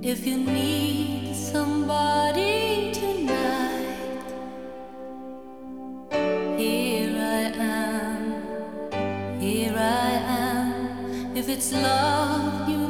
If you need somebody tonight, here I am, here I am. If it's love you